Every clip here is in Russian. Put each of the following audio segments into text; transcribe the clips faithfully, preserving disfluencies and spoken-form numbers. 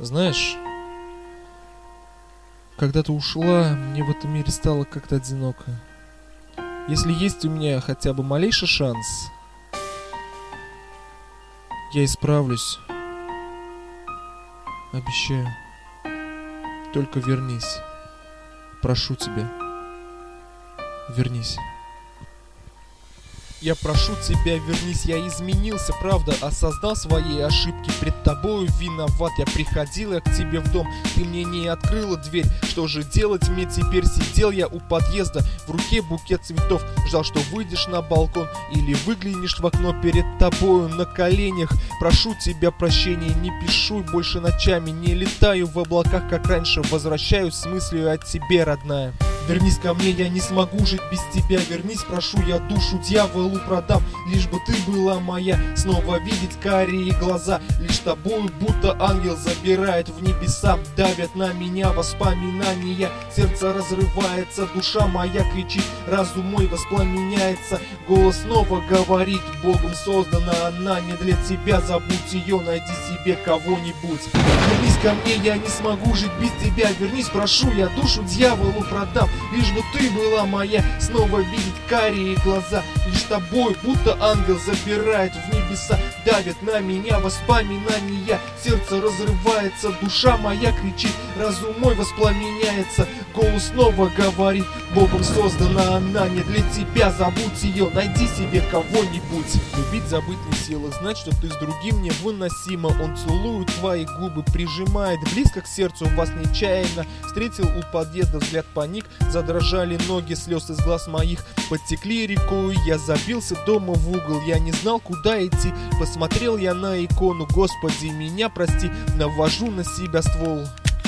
Знаешь, когда ты ушла, мне в этом мире стало как-то одиноко. Если есть у меня хотя бы малейший шанс, я исправлюсь. Обещаю. Только вернись. Прошу тебя. Вернись. Я прошу тебя, вернись, я изменился, правда, осознал свои ошибки, пред тобою виноват. Я приходил я к тебе в дом, ты мне не открыла дверь. Что же делать мне теперь? Сидел я у подъезда, в руке букет цветов, ждал, что выйдешь на балкон или выглянешь в окно. Перед тобою на коленях прошу тебя прощения, не пишу больше ночами, не летаю в облаках, как раньше, возвращаюсь с мыслью о тебе, родная. Вернись ко мне, я не смогу жить без тебя. Вернись, прошу, я душу дьяволу продам, лишь бы ты была моя. Снова видеть карие глаза, лишь тобою будто ангел забирает в небеса. Давят на меня воспоминания, сердце разрывается, душа моя кричит, разум мой воспламеняется. Голос снова говорит, Богом создана она не для тебя. Забудь ее, найди себе кого-нибудь. Вернись ко мне, я не смогу жить без тебя. Вернись, прошу, я душу дьяволу продам, лишь бы ты была моя. Снова видеть карие глаза, лишь тобой будто ангел забирает в небеса. Давят на меня воспоминания, сердце разрывается, душа моя кричит, разум мой воспламеняется. Голос снова говорит, Богом создана она не для тебя. Забудь ее, найди себе кого-нибудь. Любить, забыть не сила, знать, что ты с другим невыносимо. Он целует твои губы, прижимает близко к сердцу вас нечаянно. Встретил у подъезда взгляд, паник, задрожали ноги, слез из глаз моих подтекли рекой. Я забился дома в угол, я не знал, куда идти. Посмотрел я на икону, Господи, меня прости. Навожу на себя ствол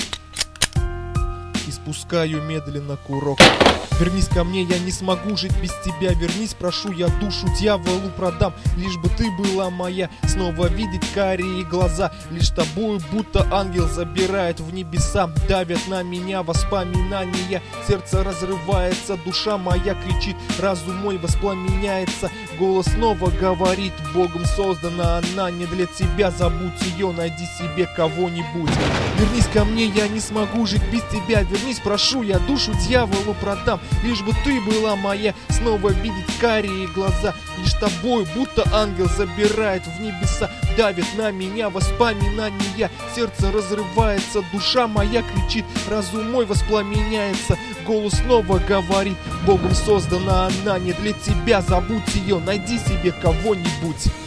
и спускаю медленно курок. Вернись ко мне, я не смогу жить без тебя. Вернись, прошу, я душу дьяволу продам, лишь бы ты была моя. Снова видеть карие глаза, лишь тобою будто ангел забирает в небеса. Давят на меня воспоминания, сердце разрывается, душа моя кричит, разум мой воспламеняется. Голос снова говорит, Богом создана она не для тебя. Забудь ее, найди себе кого-нибудь. Вернись ко мне, я не смогу жить без тебя. Вернись, прошу, я душу дьяволу продам, лишь бы ты была моя. Снова видеть карие глаза, лишь тобой будто ангел забирает в небеса. Давит на меня воспоминания, сердце разрывается, душа моя кричит, разум мой воспламеняется. Голос снова говорит, Богом создана она не для тебя. Забудь ее, найди себе кого-нибудь.